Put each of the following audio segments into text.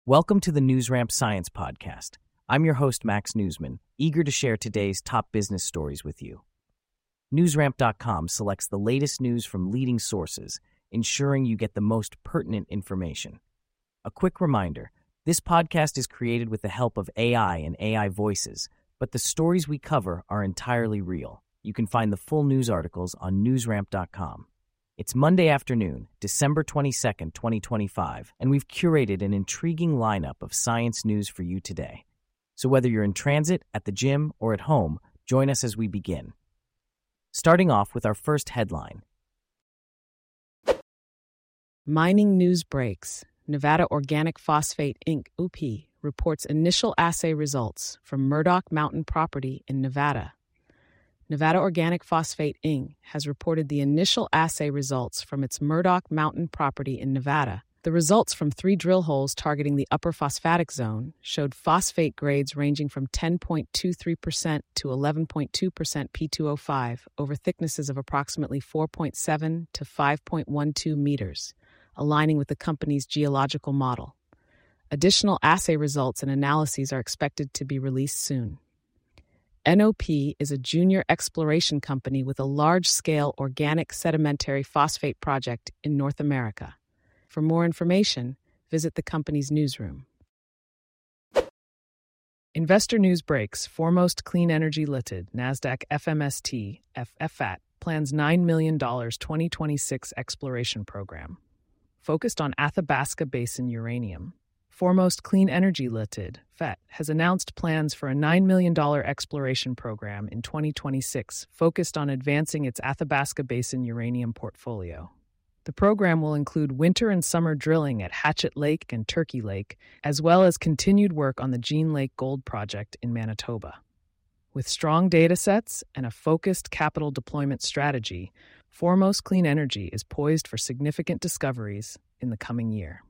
Welcome to the NewsRamp Science Podcast. I'm your host, Max Newsman, eager to share today's top business stories with you. NewsRamp.com selects the latest news from leading sources, ensuring you get the most pertinent information. A quick reminder, this podcast is created with the help of AI and AI voices, but the stories we cover are entirely real. You can find the full news articles on NewsRamp.com. It's Monday afternoon, December 22nd, 2025, and we've curated an intriguing lineup of science news for you today. So whether you're in transit, at the gym, or at home, join us as we begin. Starting off with our first headline. Mining news breaks. Nevada Organic Phosphate Inc. (UP) reports initial assay results from Murdoch Mountain property in Nevada. Nevada Organic Phosphate Inc. has reported the initial assay results from its Murdoch Mountain property in Nevada. The results from 3 drill holes targeting the upper phosphatic zone showed phosphate grades ranging from 10.23% to 11.2% P2O5 over thicknesses of approximately 4.7 to 5.12 meters, aligning with the company's geological model. Additional assay results and analyses are expected to be released soon. NOP is a junior exploration company with a large-scale organic sedimentary phosphate project in North America. For more information, visit the company's newsroom. Investor news breaks. Foremost Clean Energy Ltd., NASDAQ FMST, FFAT, plans $9 million 2026 exploration program, focused on Athabasca Basin uranium. Foremost Clean Energy Ltd., FET, has announced plans for a $9 million exploration program in 2026 focused on advancing its Athabasca Basin uranium portfolio. The program will include winter and summer drilling at Hatchet Lake and Turkey Lake, as well as continued work on the Jean Lake Gold Project in Manitoba. With strong data sets and a focused capital deployment strategy, Foremost Clean Energy is poised for significant discoveries in the coming year.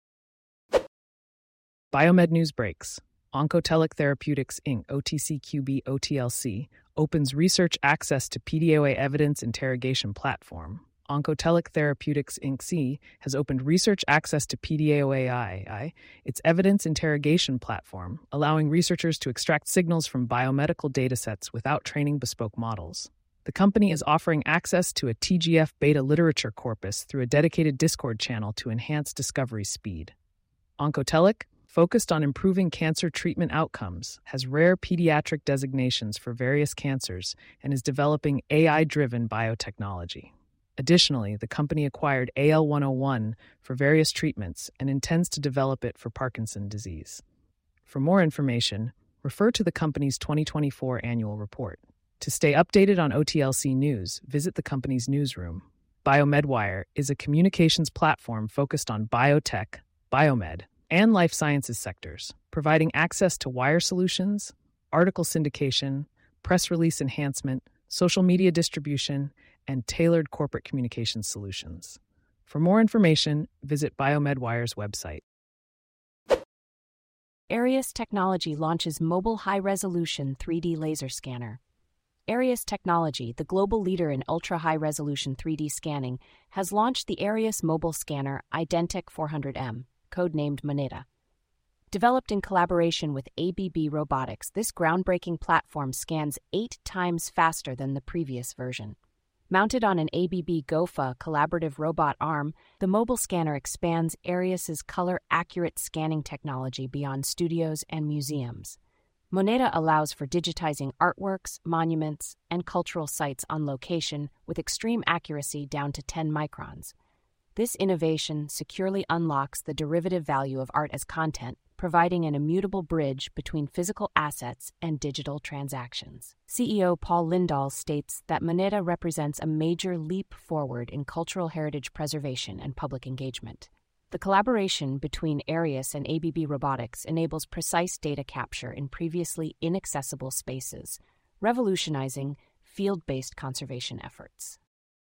Biomed news breaks. Oncotelic Therapeutics Inc., OTCQB OTLC, opens research access to PDOA evidence interrogation platform. Oncotelic Therapeutics Inc. C has opened research access to PDOA, its evidence interrogation platform, allowing researchers to extract signals from biomedical datasets without training bespoke models. The company is offering access to a TGF beta literature corpus through a dedicated Discord channel to enhance discovery speed. Oncotelic, focused on improving cancer treatment outcomes, has rare pediatric designations for various cancers and is developing AI-driven biotechnology. Additionally, the company acquired AL101 for various treatments and intends to develop it for Parkinson's disease. For more information, refer to the company's 2024 annual report. To stay updated on OTLC news, visit the company's newsroom. BioMedWire is a communications platform focused on biotech, biomed, and life sciences sectors, providing access to wire solutions, article syndication, press release enhancement, social media distribution, and tailored corporate communications solutions. For more information, visit BioMedWire's website. Arius Technology launches mobile high-resolution 3D laser scanner. Arius Technology, the global leader in ultra-high-resolution 3D scanning, has launched the Arius mobile scanner Identic 400M, codenamed Moneta. Developed in collaboration with ABB Robotics, this groundbreaking platform scans 8 times faster than the previous version. Mounted on an ABB GOFA collaborative robot arm, the mobile scanner expands Arius's color-accurate scanning technology beyond studios and museums. Moneta allows for digitizing artworks, monuments, and cultural sites on location with extreme accuracy down to 10 microns. This innovation securely unlocks the derivative value of art as content, providing an immutable bridge between physical assets and digital transactions. CEO Paul Lindahl states that Moneta represents a major leap forward in cultural heritage preservation and public engagement. The collaboration between Arius and ABB Robotics enables precise data capture in previously inaccessible spaces, revolutionizing field-based conservation efforts.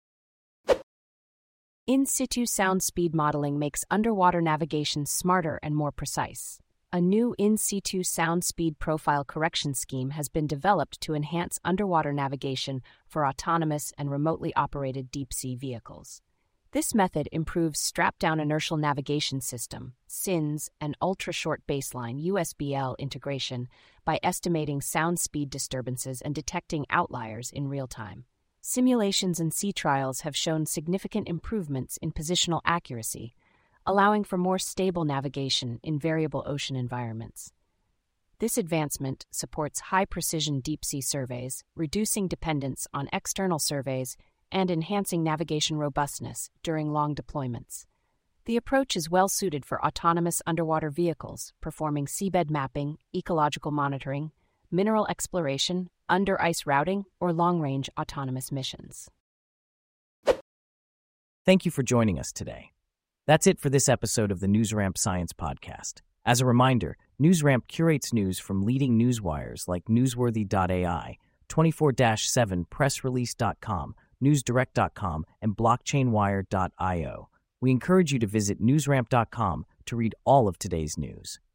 In-situ sound speed modeling makes underwater navigation smarter and more precise. A new in-situ sound speed profile correction scheme has been developed to enhance underwater navigation for autonomous and remotely operated deep-sea vehicles. This method improves strap-down inertial navigation system, SINS, and ultra-short baseline USBL integration by estimating sound speed disturbances and detecting outliers in real time. Simulations and sea trials have shown significant improvements in positional accuracy, allowing for more stable navigation in variable ocean environments. This advancement supports high-precision deep-sea surveys, reducing dependence on external surveys and enhancing navigation robustness during long deployments. The approach is well suited for autonomous underwater vehicles performing seabed mapping, ecological monitoring, mineral exploration, under-ice routing, or long-range autonomous missions. Thank you for joining us today. That's it for this episode of the NewsRamp Science Podcast. As a reminder, NewsRamp curates news from leading newswires like Newsworthy.ai, 24/7 PressRelease.com, NewsDirect.com, and BlockchainWire.io. We encourage you to visit newsramp.com to read all of today's news.